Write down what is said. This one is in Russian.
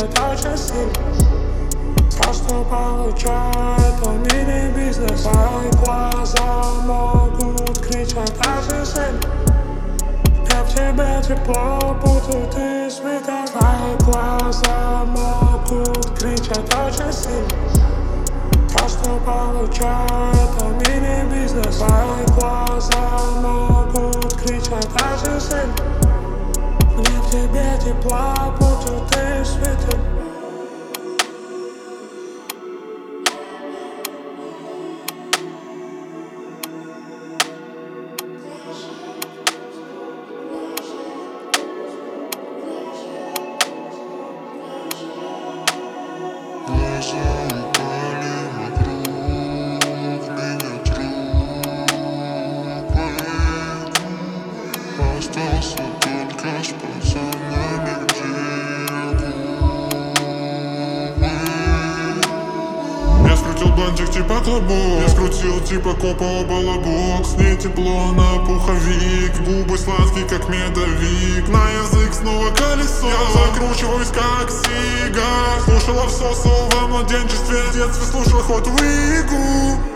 кричат очень сильно. То, что получают, то мини-бизнес. Твои глаза могут кричать очень сильно. Я в тебе тепло, будто ты света. Твои глаза могут кричать очень сильно. То, что получают, то мини-бизнес. Твои глаза могут кричать очень сильно. Мне в тебе тепла, будто ты светил. Глаза упали вокруг, меня трупы. Остался только с пацанами, где я скрутил бланчик типа клубок, я скрутил типа копа балабок. С ней тепло на пуховик, губы сладкие как медовик. На язык снова колесо, я закручиваюсь как сига. Слушала в сосу во младенчестве, в детстве слушала хоть Уигу.